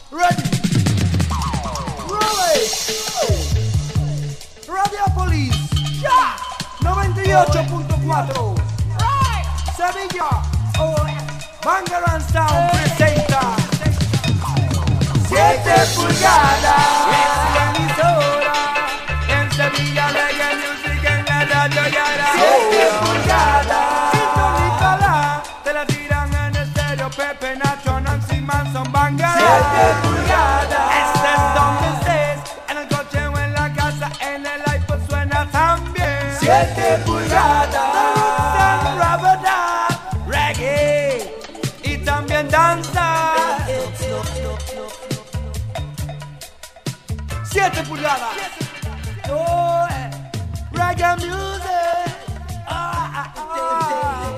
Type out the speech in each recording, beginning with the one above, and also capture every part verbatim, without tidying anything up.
Ready. Roll it. Radiopolis. Ya. noventa y ocho punto cuatro. Sevilla. Banger and Sound presenta siete pulgadas. Es la emisora. En Sevilla Reggae Music en la radio Yara. siete pulgadas. Sintonízala. Te la tiran en estéreo. Pepe, Nacho, Nancy Manson, Banger. siete pulgadas. Este es donde estés. En el coche o en la casa. En el iPod suena también. siete pulgadas. Reggae. Y también danza. siete pulgadas. Oh, eh. Reggae music. Ah, ah, ah.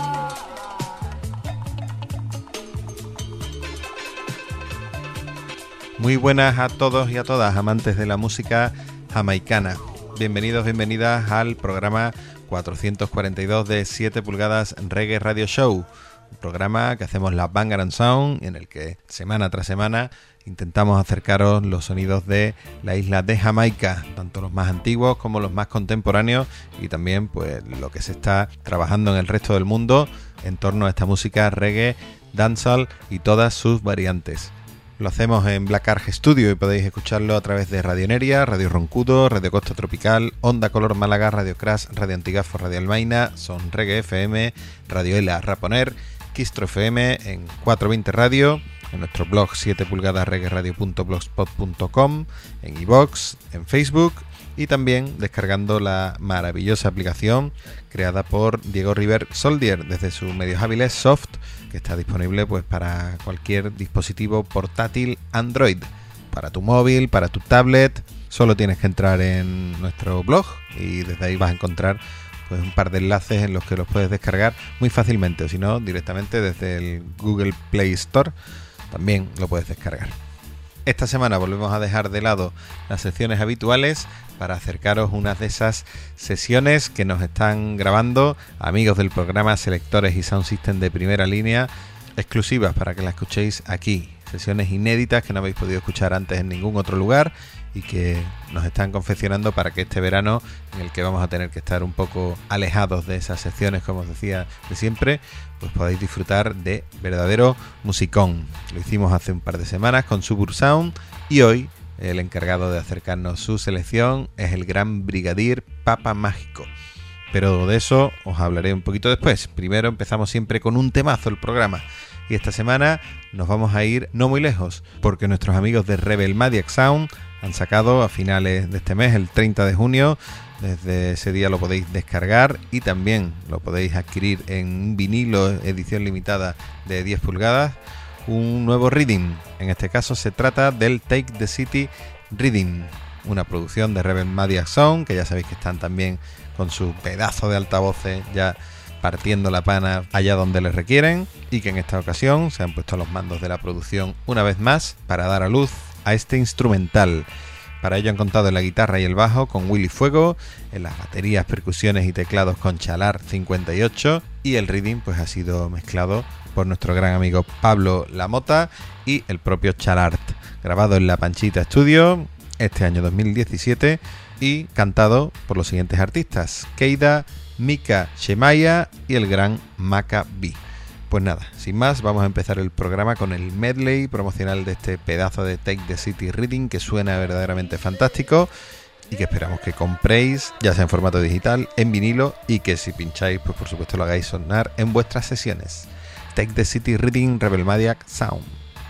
Muy buenas a todos y a todas, amantes de la música jamaicana. Bienvenidos, bienvenidas al programa cuatrocientos cuarenta y dos de siete pulgadas Reggae Radio Show. Un programa que hacemos la Banger and Sound, en el que semana tras semana intentamos acercaros los sonidos de la isla de Jamaica, tanto los más antiguos como los más contemporáneos, y también pues lo que se está trabajando en el resto del mundo en torno a esta música reggae, dancehall y todas sus variantes. Lo hacemos en Black Ark Studio y podéis escucharlo a través de Radio Neria, Radio Roncudo, Radio Costa Tropical, Onda Color Málaga, Radio Crash, Radio Antigafo, Radio Almaina, Son Reggae F M, Radio Ela Raponer, Quistro F M en cuatrocientos veinte Radio, en nuestro blog siete pulgadas reggae radio punto blogspot punto com, en iVoox, en Facebook y también descargando la maravillosa aplicación creada por Diego River Soldier desde sus medios hábiles Soft, que está disponible pues para cualquier dispositivo portátil Android, para tu móvil, para tu tablet. Solo tienes que entrar en nuestro blog y desde ahí vas a encontrar pues un par de enlaces en los que los puedes descargar muy fácilmente, o si no, directamente desde el Google Play Store también lo puedes descargar. Esta semana volvemos a dejar de lado las secciones habituales para acercaros unas de esas sesiones que nos están grabando amigos del programa Selectores y Sound System de primera línea, exclusivas para que las escuchéis aquí. Sesiones inéditas que no habéis podido escuchar antes en ningún otro lugar y que nos están confeccionando para que este verano, en el que vamos a tener que estar un poco alejados de esas secciones, como os decía de siempre, pues podáis disfrutar de verdadero musicón. Lo hicimos hace un par de semanas con Subur Sound y hoy el encargado de acercarnos su selección es el gran brigadier Papa Mágico. Pero de eso os hablaré un poquito después. Primero empezamos siempre con un temazo el programa. Y esta semana nos vamos a ir no muy lejos, porque nuestros amigos de Rebel Madiac Sound han sacado a finales de este mes, el treinta de junio, desde ese día lo podéis descargar y también lo podéis adquirir en un vinilo edición limitada de diez pulgadas, un nuevo reading. En este caso se trata del Take the City Reading, una producción de Rebel Madiac Sound, que ya sabéis que están también con su pedazo de altavoces ya partiendo la pana allá donde les requieren, y que en esta ocasión se han puesto a los mandos de la producción una vez más para dar a luz a este instrumental. Para ello han contado en la guitarra y el bajo con Willy Fuego, en las baterías, percusiones y teclados con Chalar cincuenta y ocho, y el reading pues ha sido mezclado por nuestro gran amigo Pablo Lamota y el propio Chalart, grabado en La Panchita Studio este año dos mil diecisiete y cantado por los siguientes artistas: Keida, Mika Shemaya y el gran Maca B. Pues nada, sin más, vamos a empezar el programa con el medley promocional de este pedazo de Take the City Reading que suena verdaderamente fantástico y que esperamos que compréis, ya sea en formato digital, en vinilo, y que si pincháis, pues por supuesto lo hagáis sonar en vuestras sesiones. Take the City Reading, Rebel Madiac Sound.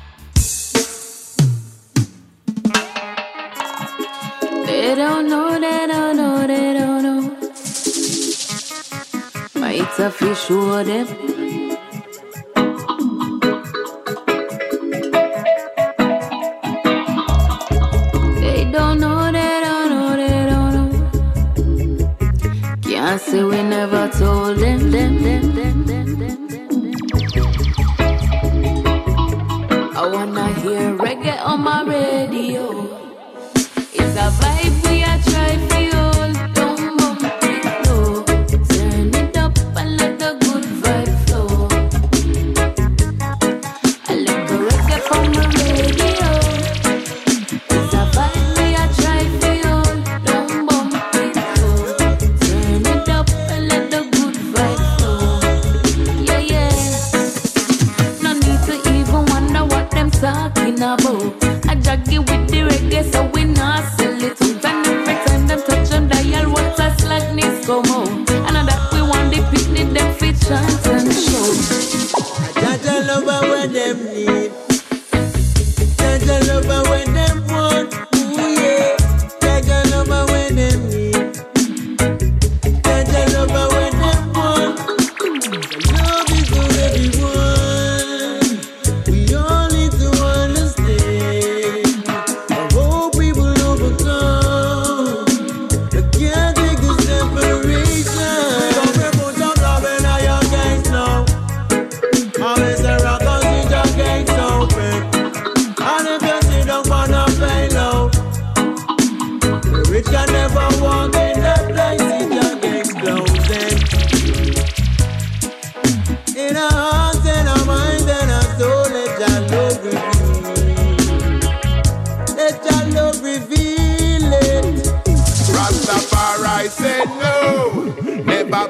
They don't know, they don't know, they don't know. It's a fish show them. They don't know, they don't know, they don't know. Can't say we never told them, them, them, them, them, them, them. I wanna hear reggae on my radio. It's a vibe we are trying for you. On the radio.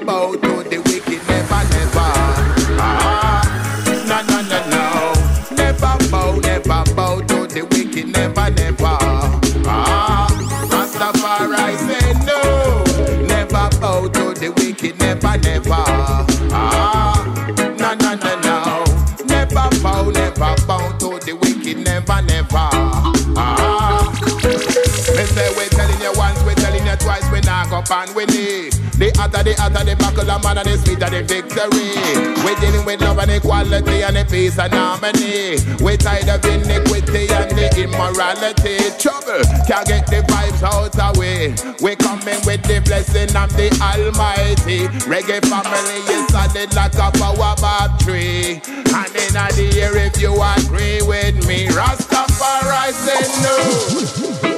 bow to the wicked, never, never. Ah, no, no, no, no. Never bow, never bow to the wicked, never, never. Ah, Rastafari say no. Never bow to the wicked, never, never. Ah, no, no, no, no. Never bow, never bow to the wicked, never, never. Ah, me say we telling you once, we telling you twice, we knock up and we need. The other, the other, the buckle of man and the sweet of the victory. We're dealing with love and equality and the peace and harmony. We're tired of iniquity and the immorality. Trouble can't get the vibes out of way. We're coming with the blessing of the Almighty. Reggae family is solid like a power bob tree. And in the air if you agree with me, Rastafari say no.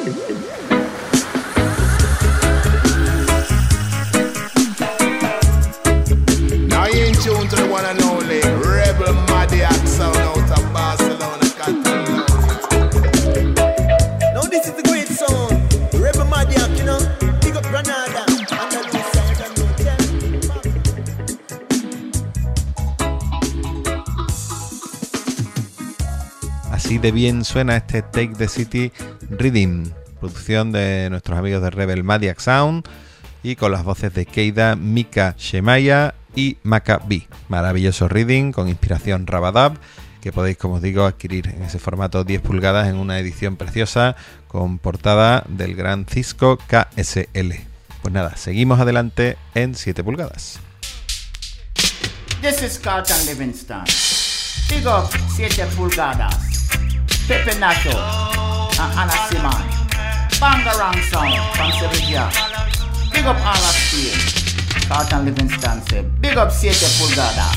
Tune to the one and only Rebel Madiak sound out of Barcelona, Catalonia. Now this is the great sound, Rebel Madiak, you know. Big up Granada, Andalusia, Así de bien suena este Take the City Rhythm, producción de nuestros amigos de Rebel Madiak Sound, y con las voces de Keida, Mika Shemaya y Maccabi. Maravilloso reading con inspiración Rabadab, que podéis, como os digo, adquirir en ese formato diez pulgadas en una edición preciosa con portada del gran Cisco K S L. Pues nada, seguimos adelante en siete pulgadas. This is Carlton Livingston. Big up siete pulgadas. Pepe Nacho and Anna Simon. Bangarang Sound from Sevilla. Big up all of Spain. Carlton Livingston say, big up siete pulgadas.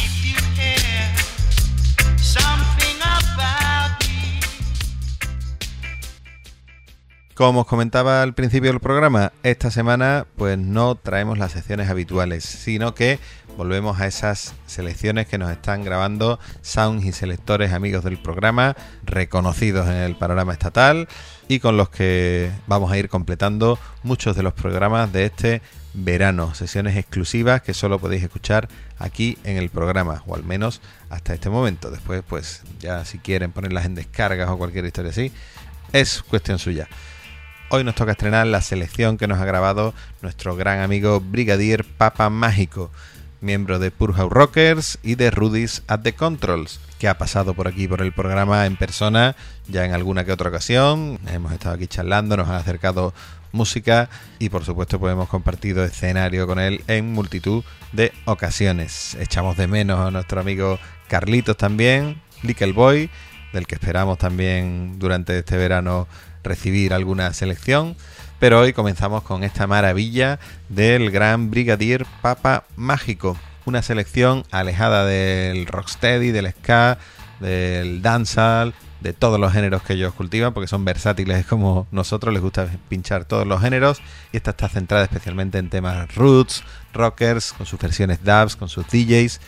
Como os comentaba al principio del programa, esta semana pues no traemos las secciones habituales, sino que volvemos a esas selecciones que nos están grabando sounds y selectores amigos del programa, reconocidos en el panorama estatal y con los que vamos a ir completando muchos de los programas de este verano, sesiones exclusivas que solo podéis escuchar aquí en el programa, o al menos hasta este momento. Después pues ya si quieren ponerlas en descargas o cualquier historia así, es cuestión suya. Hoy nos toca estrenar la selección que nos ha grabado nuestro gran amigo Brigadier Papa Mágico, miembro de Purhouse Rockers y de Rudy's at the Controls, que ha pasado por aquí por el programa en persona ya en alguna que otra ocasión. Hemos estado aquí charlando, nos ha acercado música y por supuesto pues hemos compartido escenario con él en multitud de ocasiones. Echamos de menos a nuestro amigo Carlitos también, Little Boy, del que esperamos también durante este verano recibir alguna selección, pero hoy comenzamos con esta maravilla del gran Brigadier Papa Mágico, una selección alejada del rocksteady, del ska, del dancehall, de todos los géneros que ellos cultivan, porque son versátiles como nosotros, les gusta pinchar todos los géneros, y esta está centrada especialmente en temas roots, rockers, con sus versiones dubs, con sus D Js.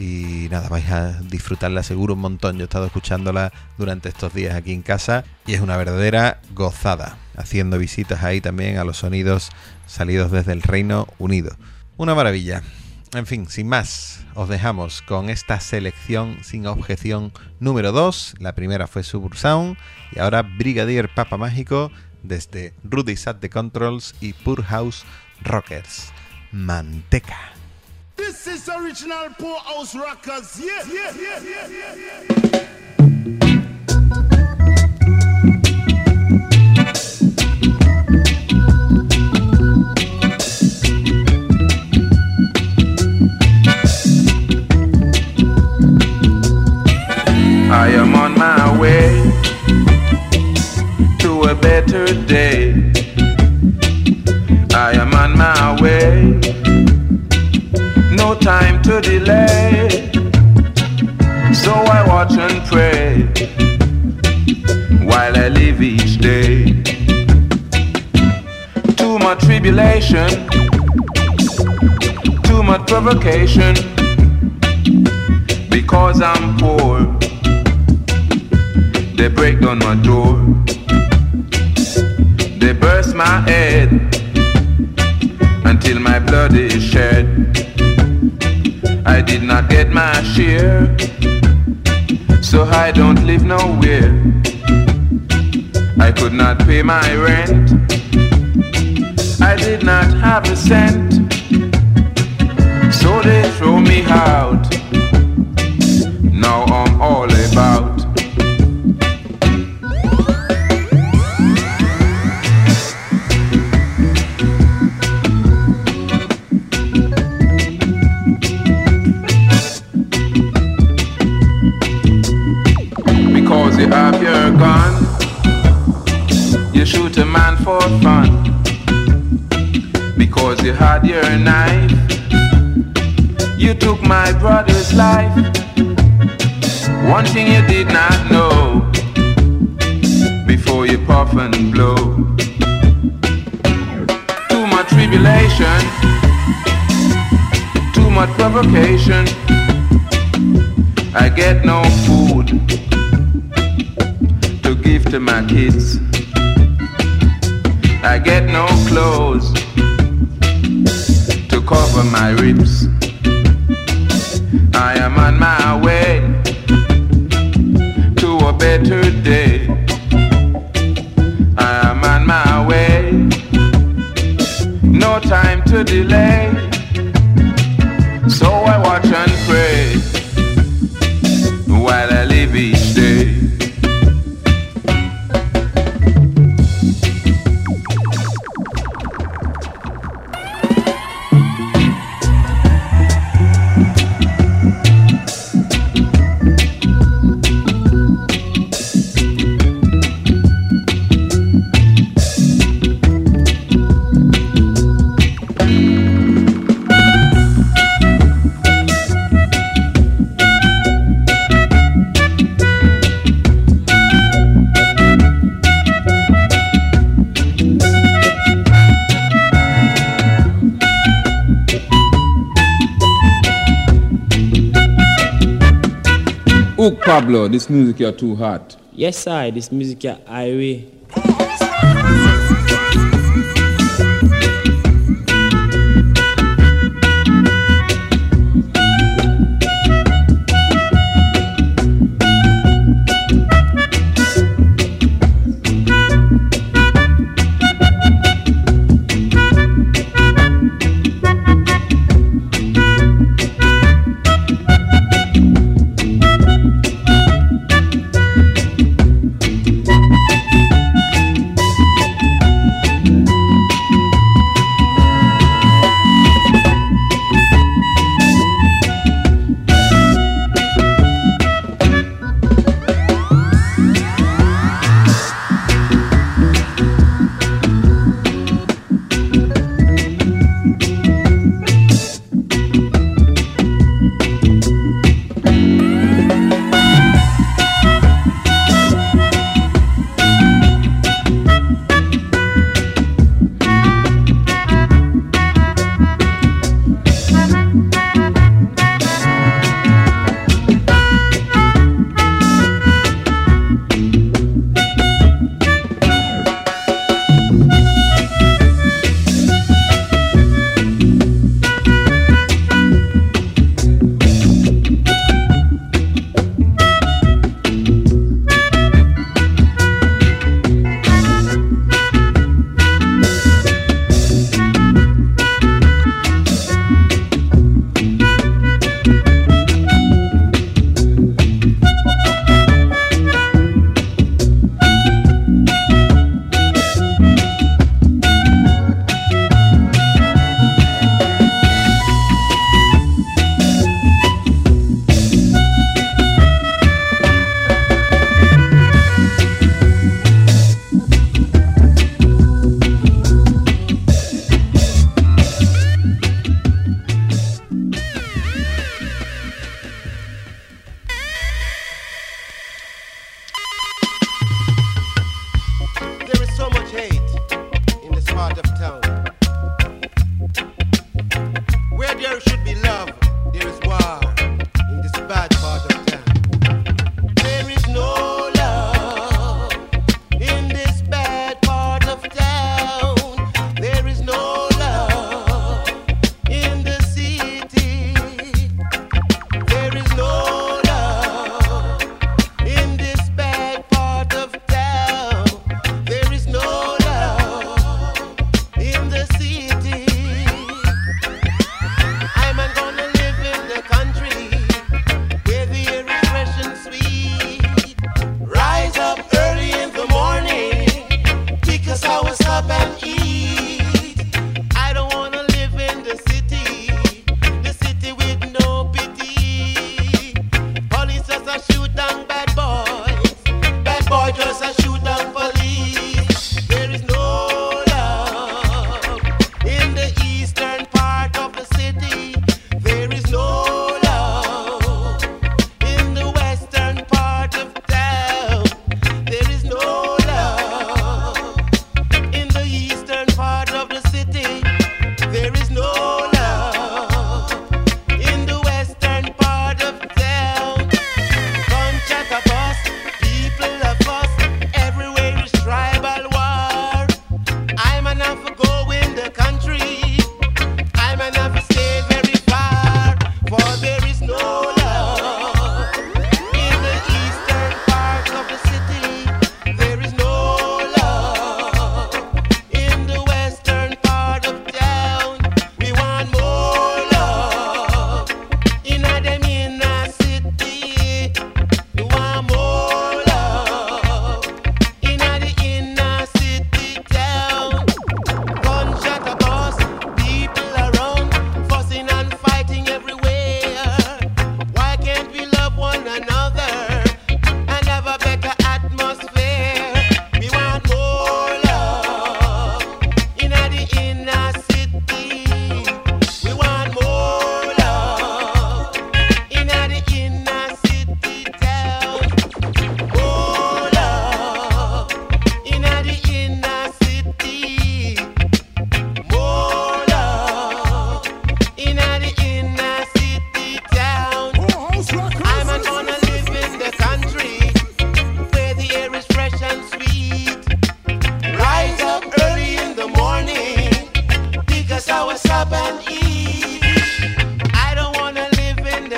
Y nada, vais a disfrutarla seguro un montón. Yo he estado escuchándola durante estos días aquí en casa y es una verdadera gozada, haciendo visitas ahí también a los sonidos salidos desde el Reino Unido. Una maravilla. En fin, sin más, os dejamos con esta selección sin objeción número dos. La primera fue Suburb Sound y ahora Brigadier Papa Mágico desde Rudy's at the Controls y Purhouse Rockers. Manteca. This is original Purhouse Rockers, yeah, yeah, yeah, yeah, yeah. I am on my way to a better day. I am on my way. No time to delay, so I watch and pray while I live each day. Too much tribulation, too much provocation, because I'm poor, they break down my door, they burst my head until my blood is shed. get my share, so I don't live nowhere. I could not pay my rent, I did not have a cent, so they throw me out. Now I'm all about. Because you have your gun, you shoot a man for fun. Because you had your knife, you took my brother's life. One thing you did not know before you puff and blow. Too much tribulation, too much provocation. I get no food to give to my kids. I get no clothes to cover my ribs. I am on my way to a better day. I am on my way, no time to delay. So I watch and pray while I live each day. Ook Pablo, this music here too hot. Yes, I. This music here highway.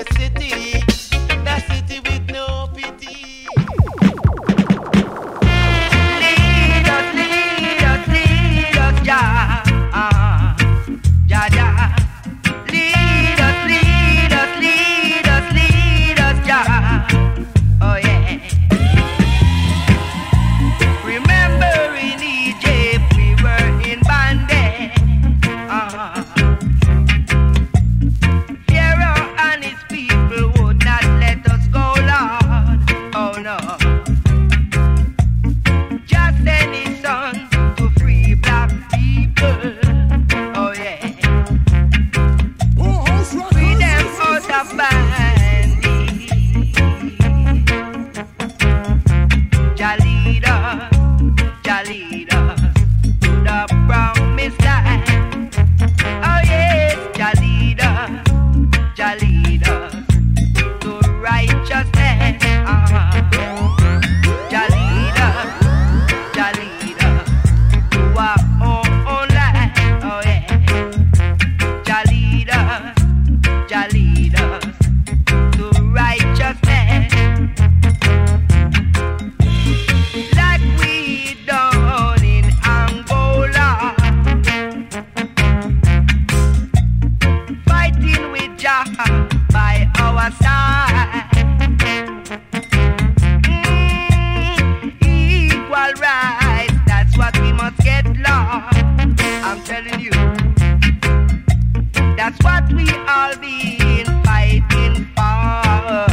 the city, the city with no pity. Lead us, lead us, lead us, Jah, uh, Jah, Jah. Lead us, lead us, lead us, lead us, Jah. Oh yeah. Remember in Egypt we were in bondage. Uh-huh. Pharaoh and his people would not let us go, Lord. Oh no. Just send his son to free black people. Oh yeah. Free them out of bondage. Jah lead us, Jah lead us to the promised land. Oh yes, Jah lead us, Jah lead us to righteousness. Uh-huh. Jah lead us, Jah lead us to our own, own land. Oh yeah. Jah lead us, Jah lead us to righteousness. Like we done in Angola, fighting with Jah by our side. Mm, equal rights, that's what we must get, Lord. I'm telling you, that's what we all been fighting for.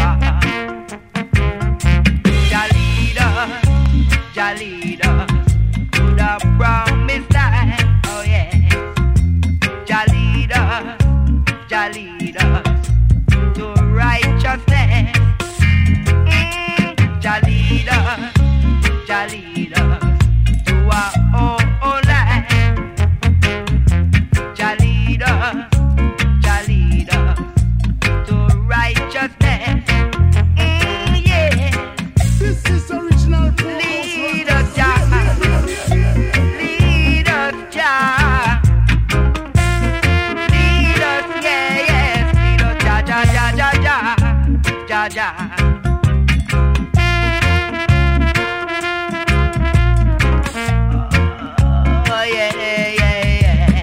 Jah lead us, Jah lead us to the promised land. Oh yeah. Jah lead us, Jah lead us to righteousness. Mm, Jah lead us, Jah lead us to our own, own land. Jah lead us, Jah lead us to righteousness. Mm, yeah. This is original. Lead us, Jah. Lead us, Jah. Lead us, yeah, yes. Lead us, Jah, Jah, Jah, Jah, Jah, Jah, Jah. Oh, yeah, yeah, yeah.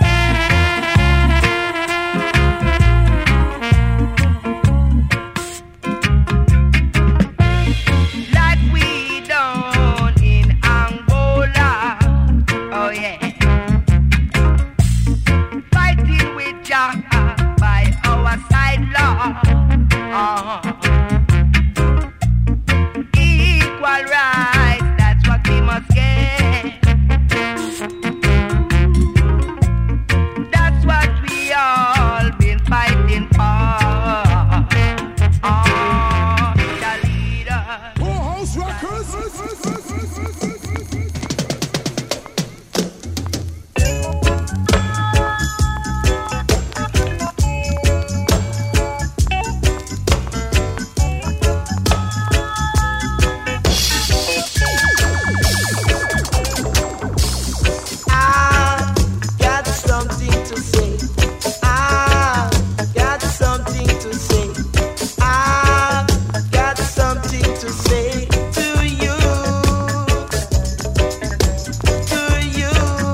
Like we done in Angola. Oh yeah. Fighting with Jah by our side, Lord. Uh-huh. Equal rights, that's what we must get. That's what we all been fighting for. Oh, Jah lead us. House Records. I got something to say. I got something to say. I got something to say to you. To you.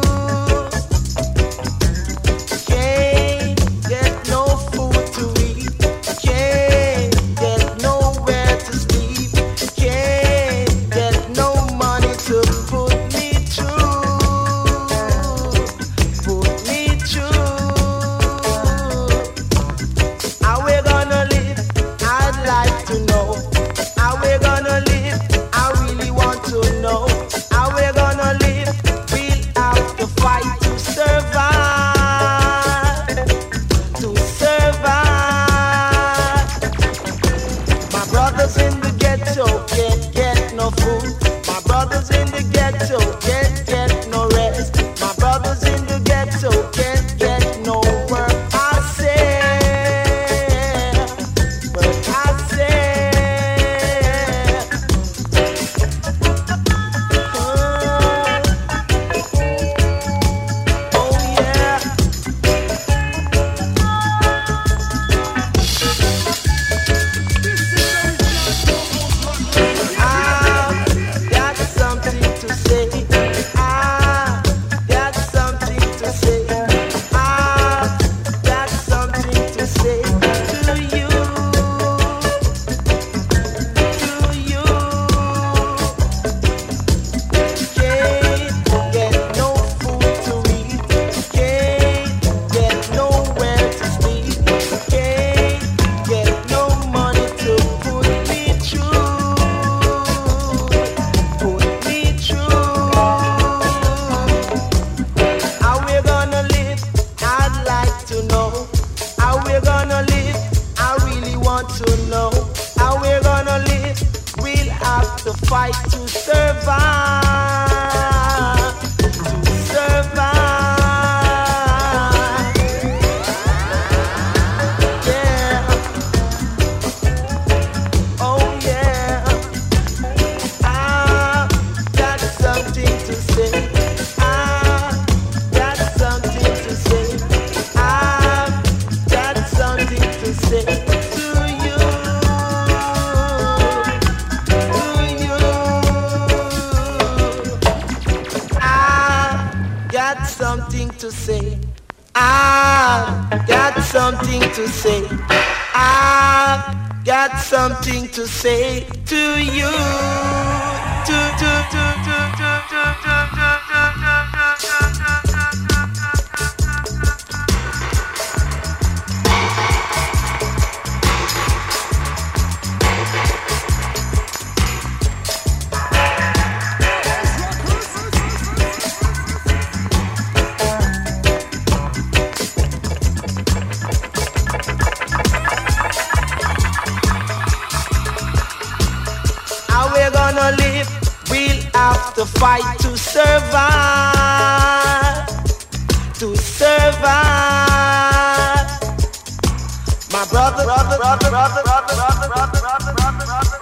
Can't get no food to eat. Can't get nowhere to sleep. Can't get no money to put me through. Put me through. How we gonna live? I'd like to know. How we gonna live? I really want to know. How we gonna live? We'll have to fight to survive. To survive. My brothers in the ghetto can't get no food. My brothers in the ghetto can't get no rest. My brothers in the ghetto can't get no work. I say, but I say, oh, oh yeah. to know how we're gonna live, we'll have to fight to survive, to survive. Yeah. Oh yeah. I've got something to say. I've got something to say. I've got something to say to you, to you. I've got something to say. I've got something to say. I've got something to say to you. To, to, to, to, to, to, to, to, how we're gonna live, we'll have to fight to survive, to survive. My brother, brother, brother, brother, brother, brother, brother, brother, brother, brother,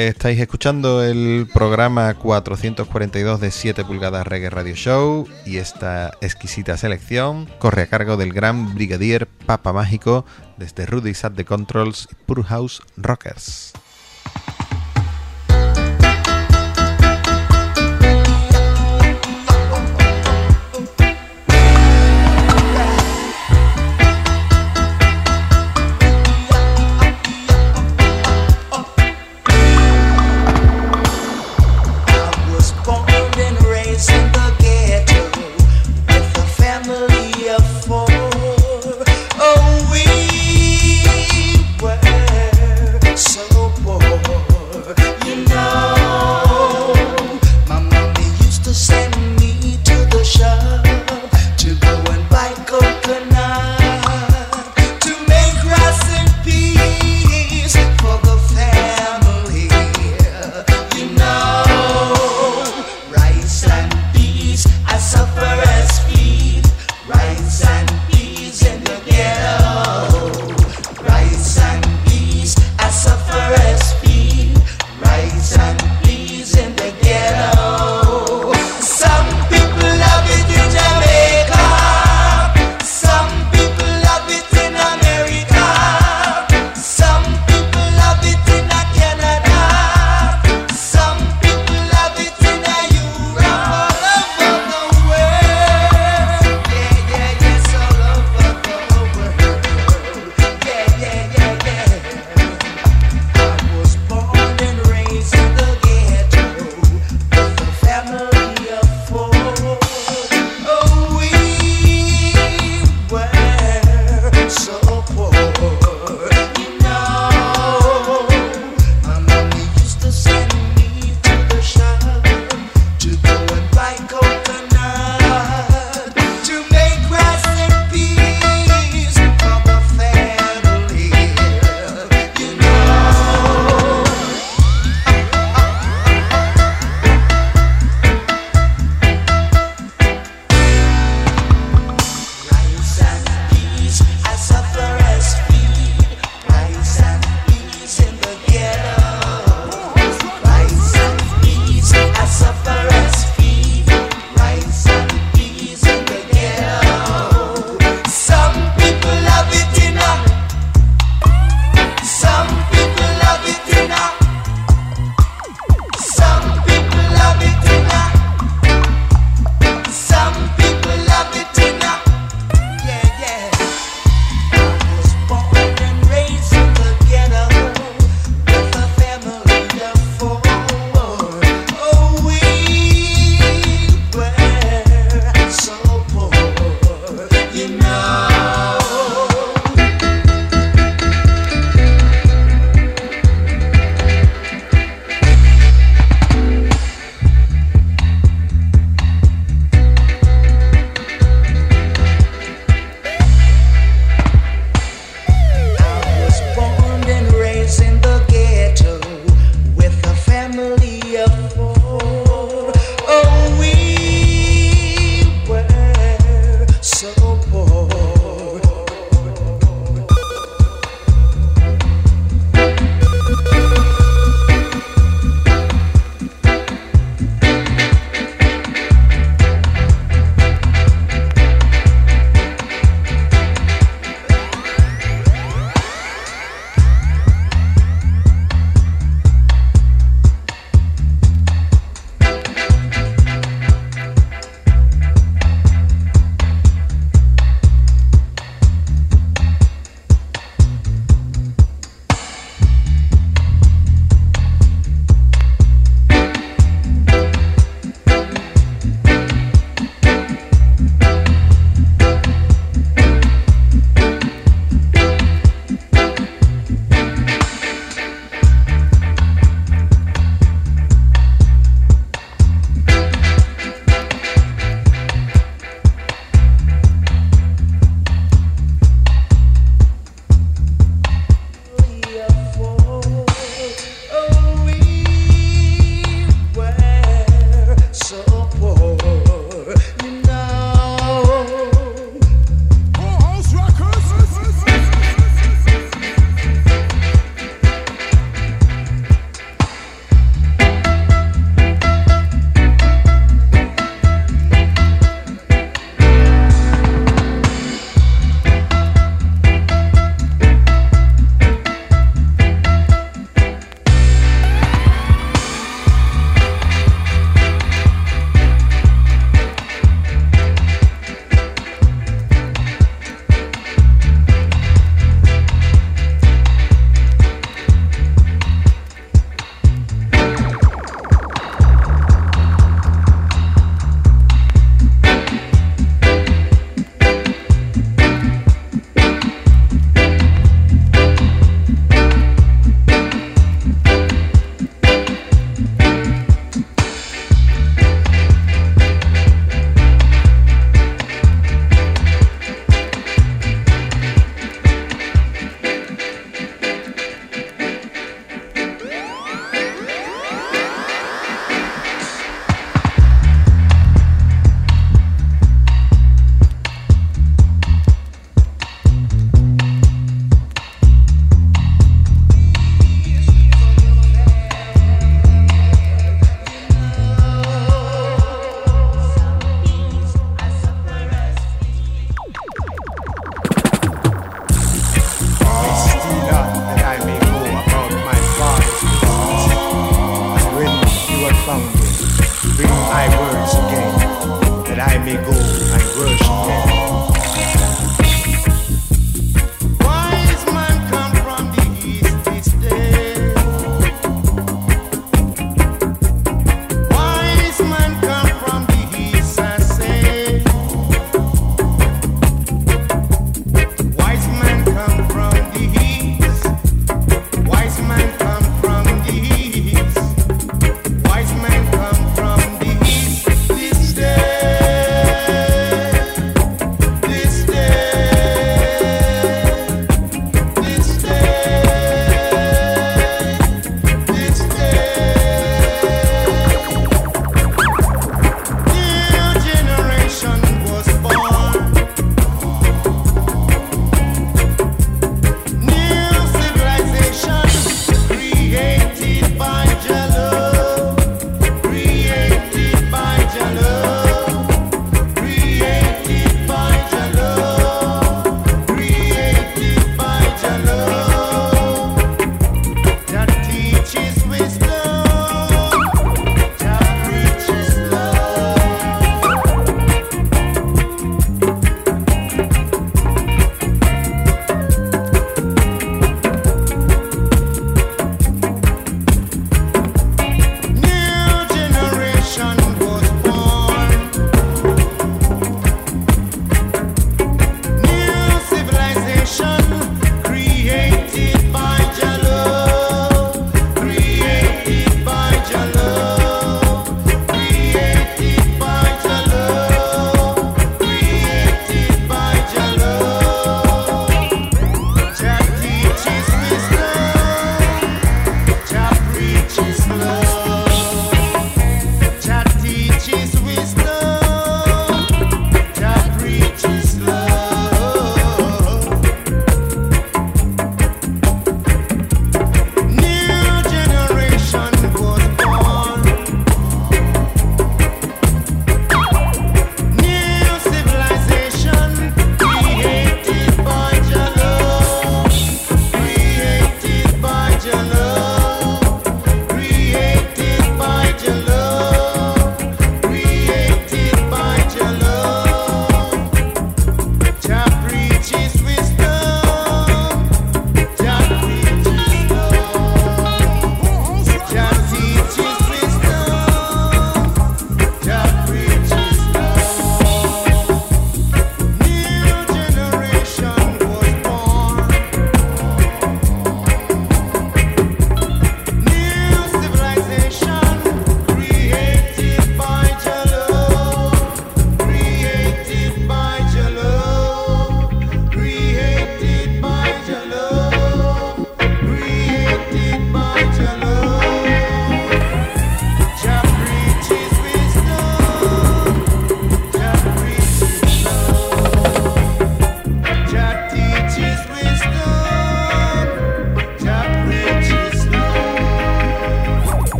Estáis escuchando el programa cuatrocientos cuarenta y dos de siete pulgadas Reggae Radio Show y esta exquisita selección corre a cargo del gran brigadier Papa Mágico desde Rudy's at the Controls y Pure House Rockers. So and worship Him. Wise man come from the east this day. Wise man come from the east, I say. Wise man come from the east. Wise man come from the east. Wise man come from the east this day. This day.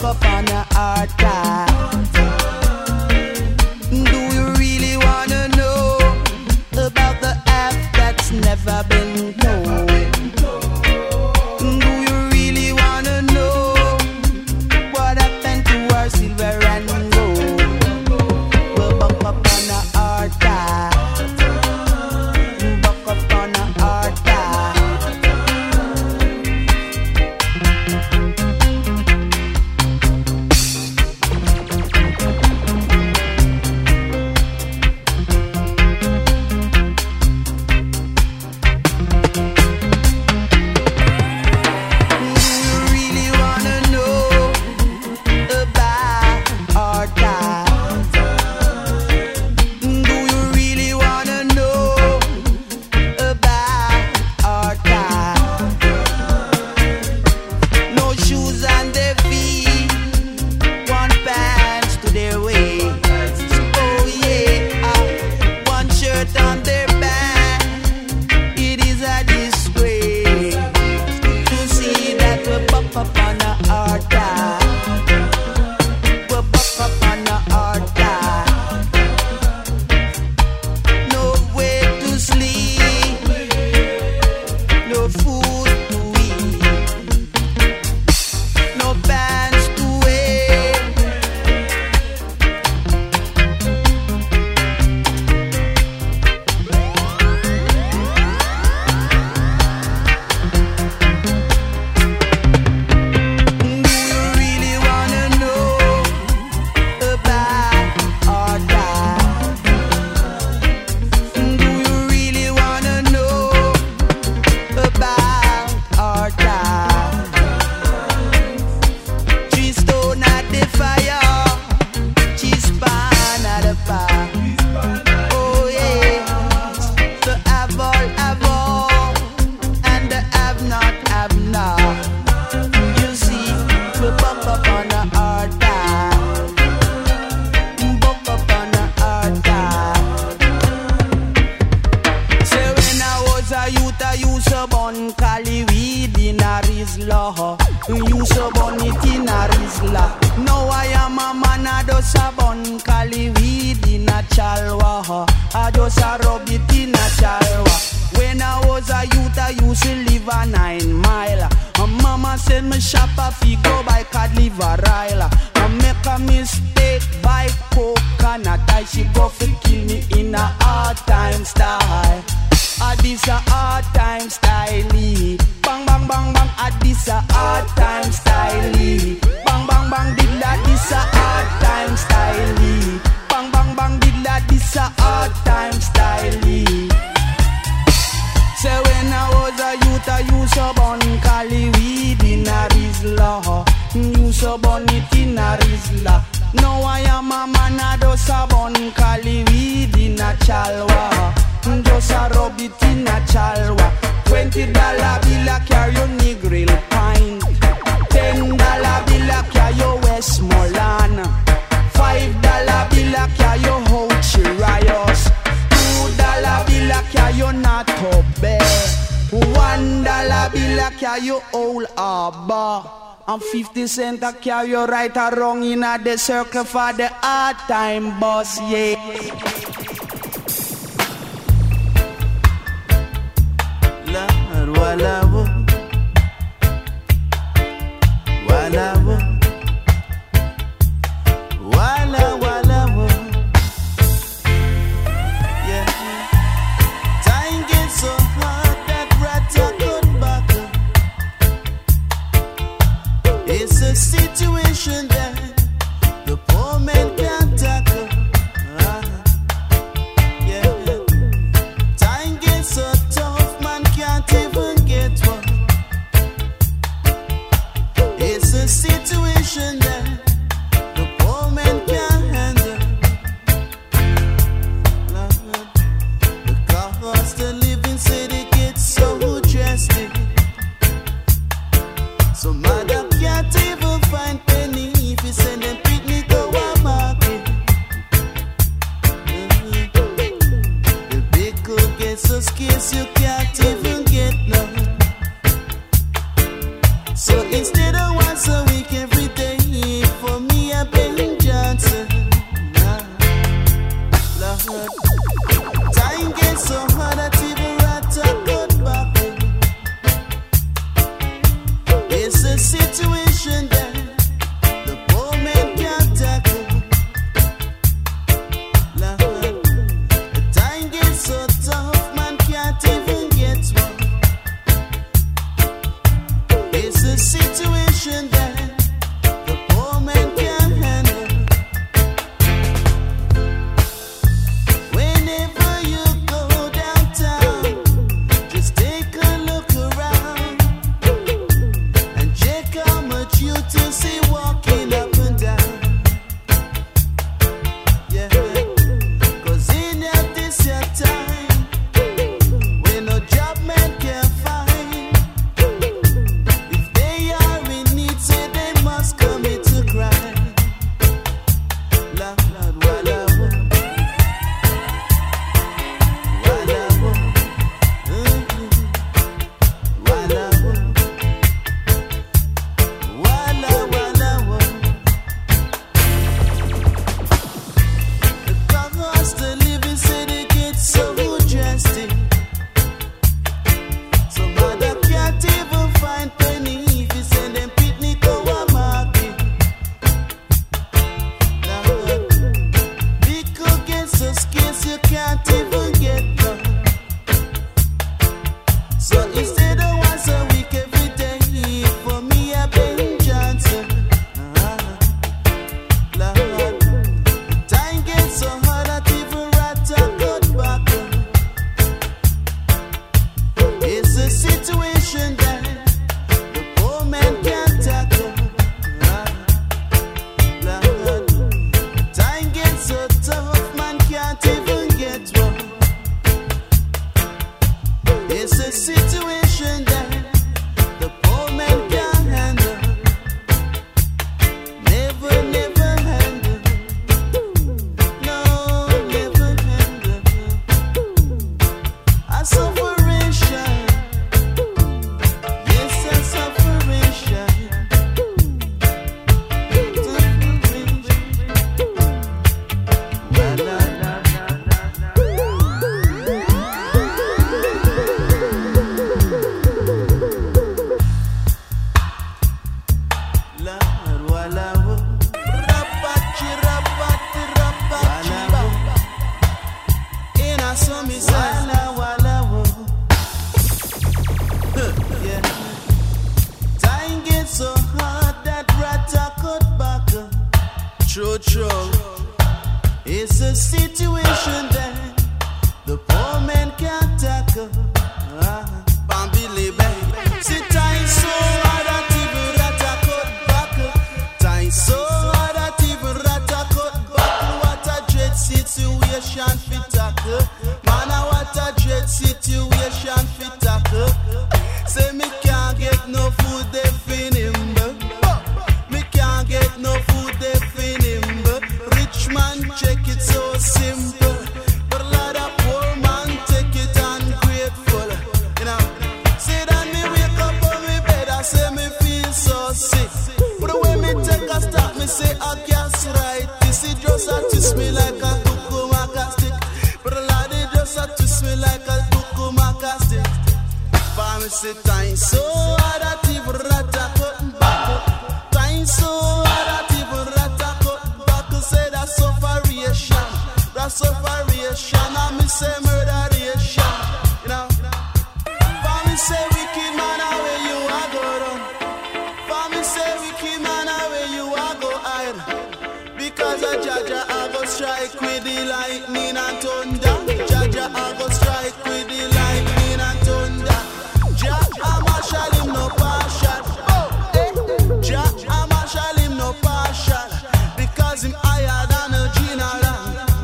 up on a hard time. Do you really wanna know about the app that's never been told? Do you really wanna know what happened to our silver and gold? We'll buck up on a hard time. Buck up on a hard time. fifty cent a carry you right or wrong in a the circle for the hard time boss, yeah. Lord, wala wo, wala wo, wala wala wo, yeah. Time gets so hard that rats are good back. It's a situation that the poor man can't tackle. Uh, yeah. Time gets so tough, man can't even get go through. It's a situation that the poor man can't tackle. Ah, Bambili baby, sit tight so hard that even rata could buckle. Tight so hard that even rata could buckle. What a dread situation fit tackle. Man, a what a dread situation fit tackle. Say me can't get no food they fin him. Me can't get no food they fin him. Rich man check it so simple. But a lot of poor man take it ungrateful. You know, say that me wake up on me bed, I say me feel so sick. But the way me take a stop, me say I guess right. This is just a twist me like a cucumaka stick. But a lot of just a twist me like a cucumaka stick. For me say time so hard that even rata couldn't buckle. Time so hard that even rata couldn't buckle. Say that's sufferation, that's sufferation. And me say murderation, you know. For me say wicked man, where you a go run. For me say wicked man, where you a go hide. Because a Jaja I go strike with the lightning and thunder. Jaja I go strike with the lightning and thunder. Jah a marshal him no partial. Jah a marshal him no partial. Because him higher than a general.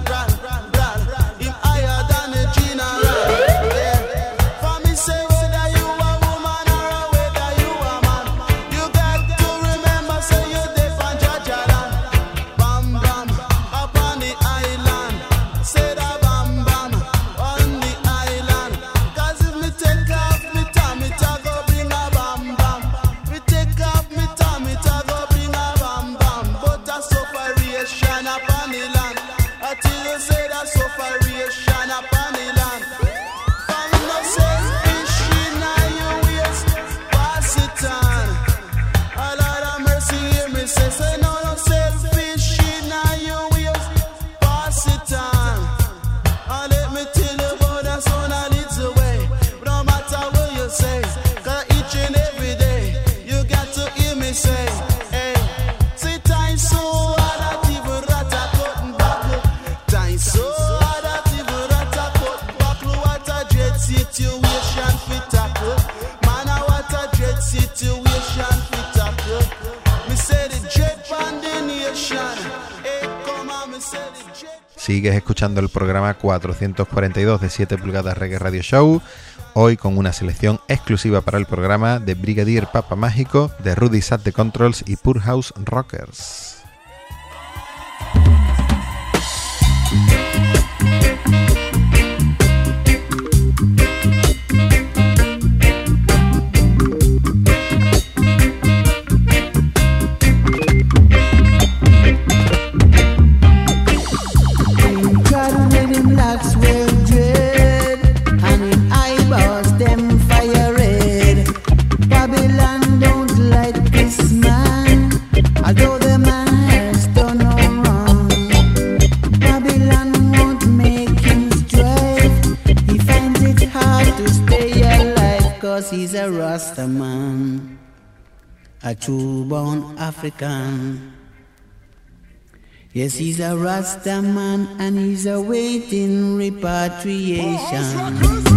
Him higher than a general. Yeah. For me say whether you a woman or whether you a man, you got to remember say you dey from Jaja land. Bam bam upon the island. Say that bam bam on the island. Cause if me take off me time, it a go bring a bam bam. Me take off me time, it a go bring a bam bam. But a sufferation upon the land. Until you say that sufferation upon the land. For me no say fish in your waist, pass it on. A lot of mercy hear me say, say no no selfish in your waist, pass it on. And let me tell you about that son a little way. But no matter what you say, cause each and every day you got to hear me say, hey, say time so hard that even rata couldn't buckle. Time so hard that even rata couldn't buckle. What a dread situation fit tackle. Man, a what a dread situation fit tackle. Me say the dread on the nation. Hey, come on, me say the dread. Sigues escuchando el programa cuatrocientos cuarenta y dos de siete pulgadas Reggae Radio Show, hoy con una selección exclusiva para el programa de Brigadier Papa Mágico, de Rudy Sat The Controls y Poor House Rockers. God made him locks well dread, and him eyeballs them fire red. Babylon don't like this man, although the man has done no wrong. Babylon won't make him strive, he finds it hard to stay alive, cause he's a Rasta man, a true born African. Yes, he's a Rasta man and he's awaiting repatriation.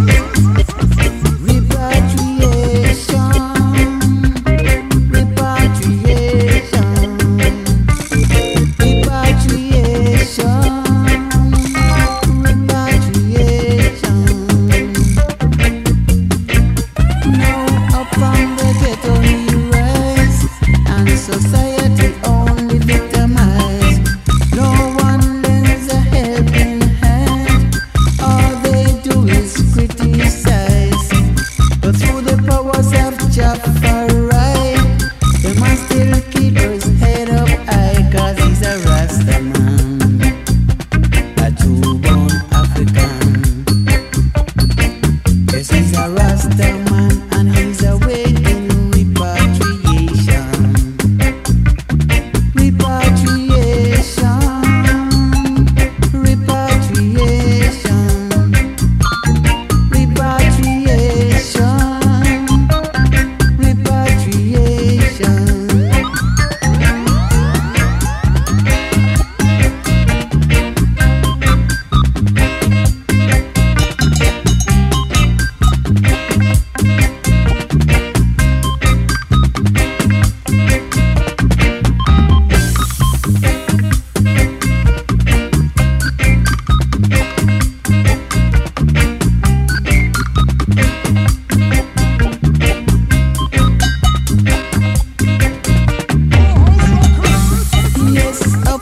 Repatriation. Repatriation. Repatriation. Repatriation. Now up from the ghetto he rise, and society only victimized. No one lends a helping hand. All they do is scream.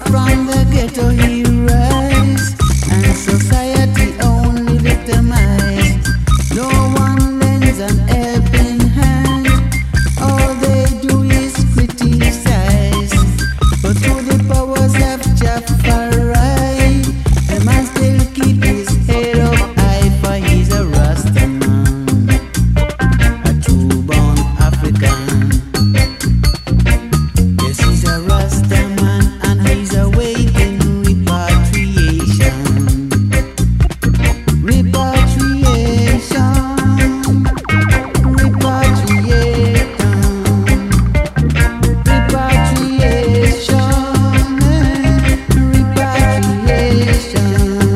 from the ghetto he rise, and society only victimize. No one lends an helping hand, all they do is criticize. But to the powers of Jaffarai, the man still keep his head up high, for he's a Rasta man, a true born African. Yes, he's a Rasta man and he's awaiting repatriation. Repatriation, repatriation, repatriation, repatriation.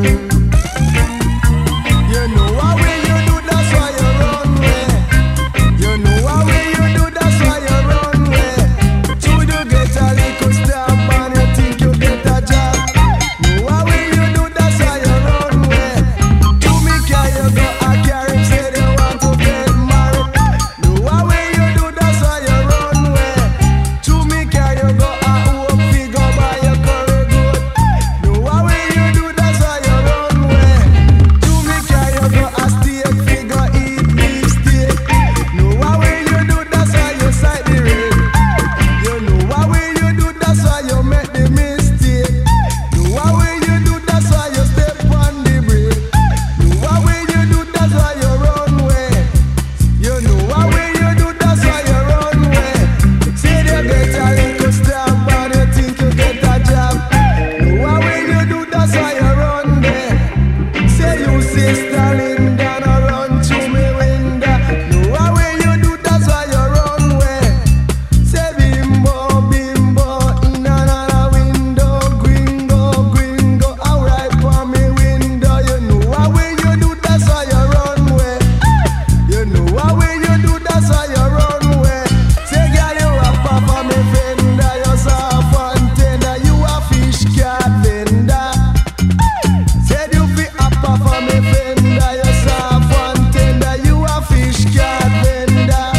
You know how will you do, that's why you run away. You know how will you do, that's why you run away. To the get a little stamp and you think you get a job. Know how will you do, that's why you run away. To me can you go a carry, say they want to get married. Know how will you do, that's why you run away. To me can you go a hope figure by your curry good. Know how will you do, that's why you run away. To me can you go a steak figure eat beef steak. Know how will you do, that's why you side the rain. You know how will you do, that's why you make the mistake. Know how will you do, that's why you step on the brake. Know how will you do, that's why you run away. You know how will you do, that's why you run away. Say you get a little stamp and you think you get a job. Know how will you do, that's why you run there. Say you see Stalin down a run through me window. Know how will you do, that's why you run away. Say bimbo, bimbo, in another window. Gringo, gringo, alright for me window. You know how will you do, that's why you run away. You know how will you do, that's why you run away. Say girl you a papa me fender, you soft and tender, you a fish cat vendor. Said you fi a papa me fender, you soft and tender, you a fish cat vendor.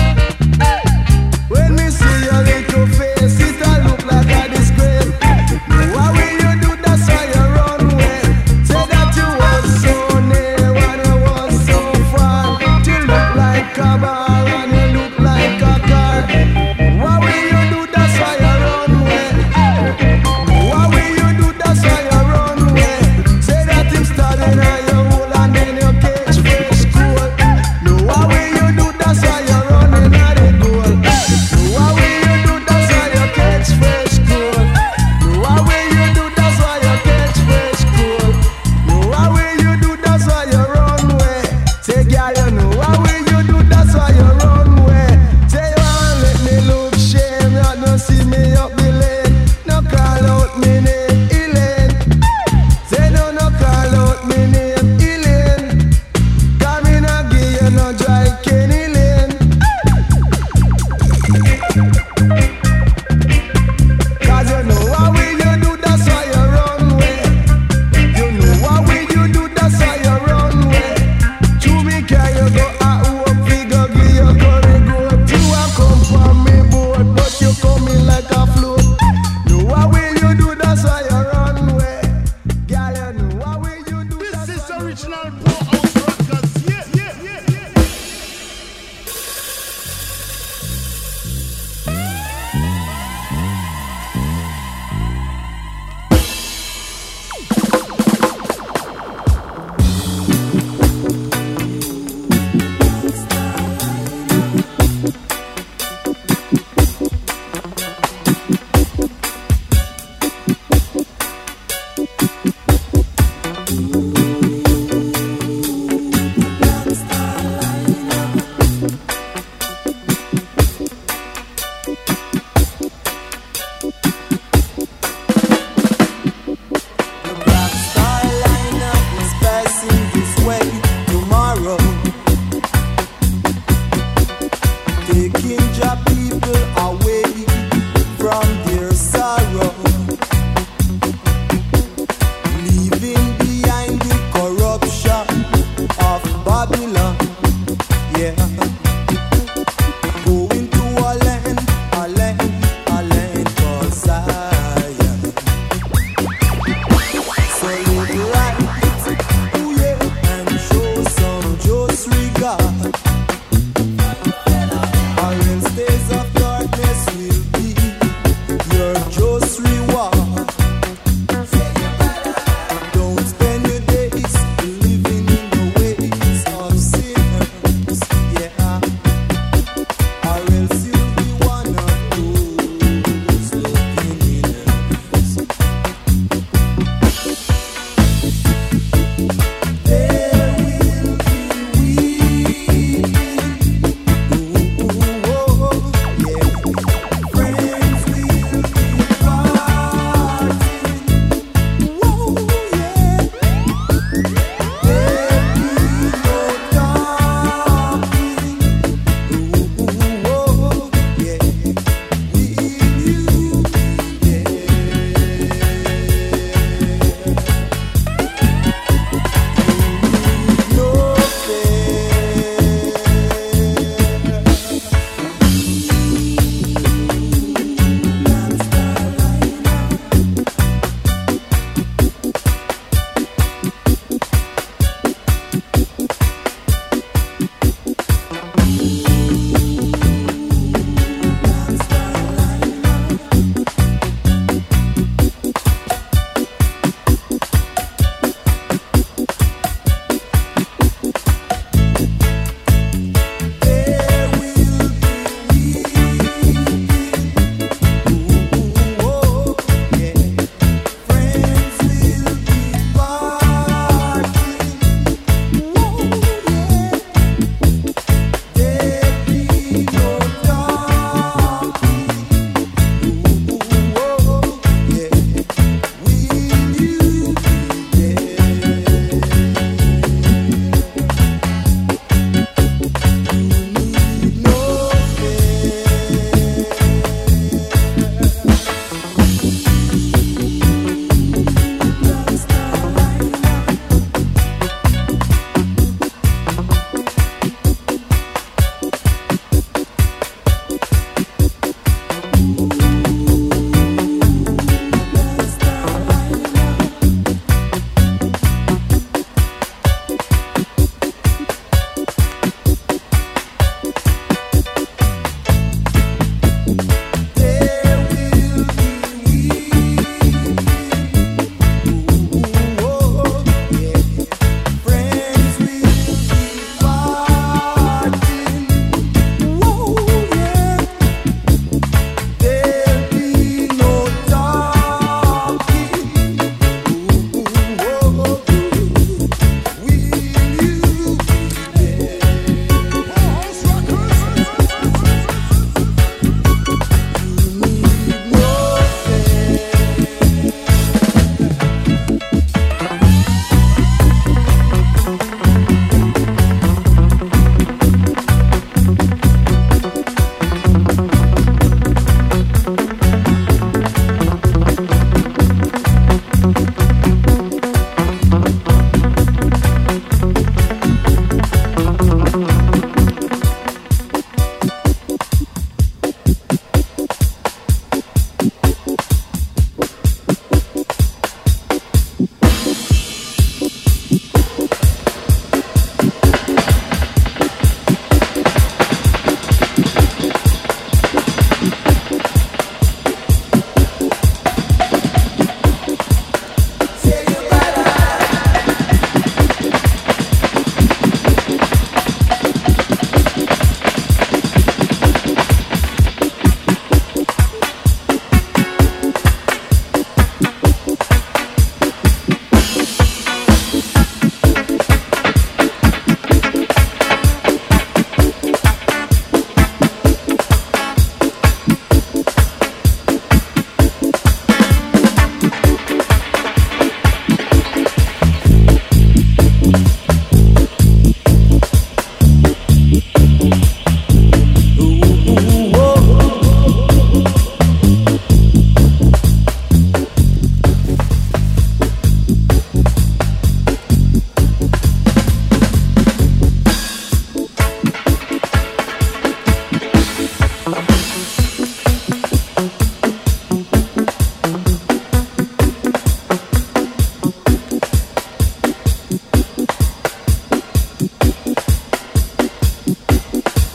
When me see your little face, it a look like a disgrace. Know how will you do, that's why you run away. Say that you was so near and you was so far. You look like a bar and you look like a car. What will you do, that's why you run away. What will you do, that's why you run away. Say that you starting on your hole and then you catch fresh cold. No, what will you do, that's why you running at the goal. No, what will you do, that's why you catch fresh cold. No, what will you do, that's why you catch fresh cold. No, what will you do, that's why you run away. Say girl, you know what will you do, that's why you run away. Say you want let me look shame, you don't see me up the lane. No call out me name, Elaine. Say no, no call out me name, Elaine. Come in and give you no dry Kenny Lane. Cause you know what will you do, that's why you run away. You know what will you do, that's why you run away. To me can you go a hope figure, give you curry goat. You a come from me boat, but you coming like a float. Know what will you do, that's why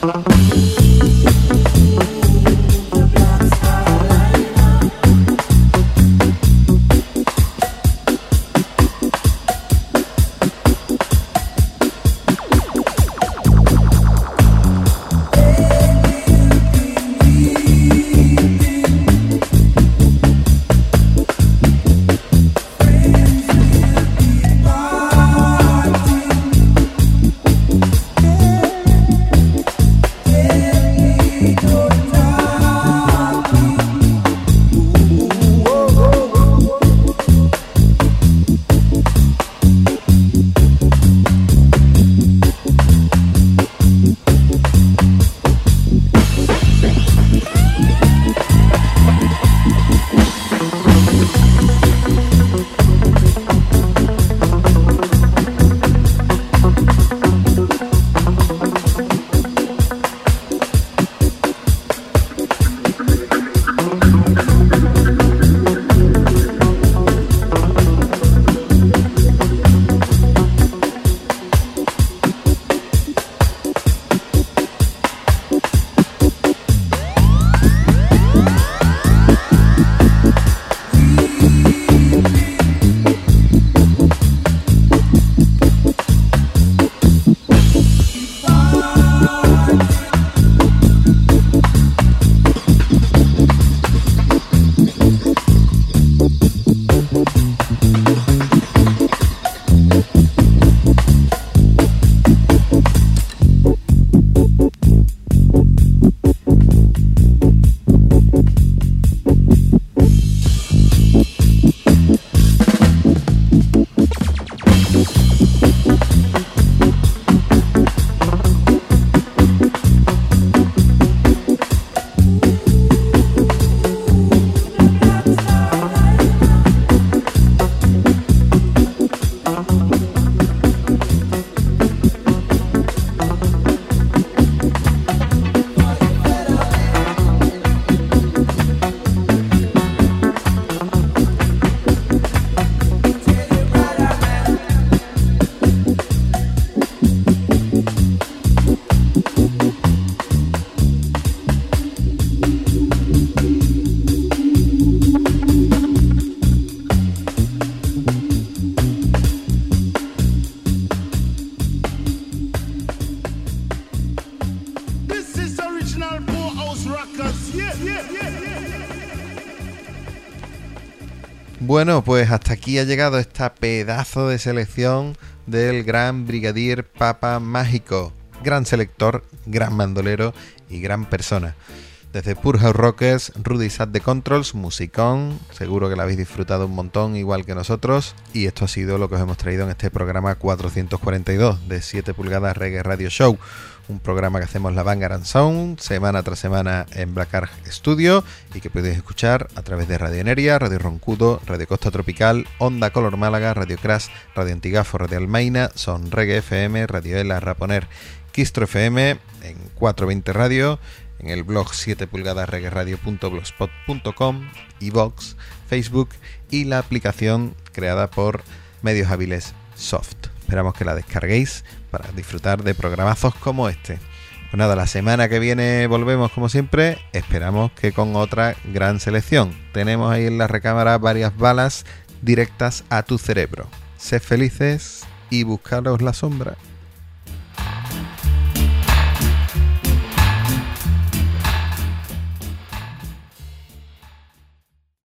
Bueno, pues hasta aquí ha llegado esta pedazo de selección del gran brigadier Papa Mágico, gran selector, gran bandolero y gran persona. Desde Pure House Rockers, Rudy Sat de Controls, musicón, seguro que la habéis disfrutado un montón igual que nosotros, y esto ha sido lo que os hemos traído en este programa cuatrocientos cuarenta y dos de siete pulgadas Reggae Radio Show, un programa que hacemos la Vanguard and Sound semana tras semana en Black Ark Studio y que podéis escuchar a través de Radio Eneria, Radio Roncudo, Radio Costa Tropical, Onda Color Málaga, Radio Crash, Radio Antigafo, Radio Almaina, Son Reggae F M, Radio Ela, Raponer, Quistro F M, en cuatrocientos veinte Radio, en el blog siete pulgadas reggae radio punto blogspot punto com, iVox, Facebook y la aplicación creada por Medios Hábiles Soft. Esperamos que la descarguéis para disfrutar de programazos como este. Pues nada, la semana que viene volvemos como siempre, esperamos que con otra gran selección. Tenemos ahí en la recámara varias balas directas a tu cerebro. Sed felices y buscaros la sombra.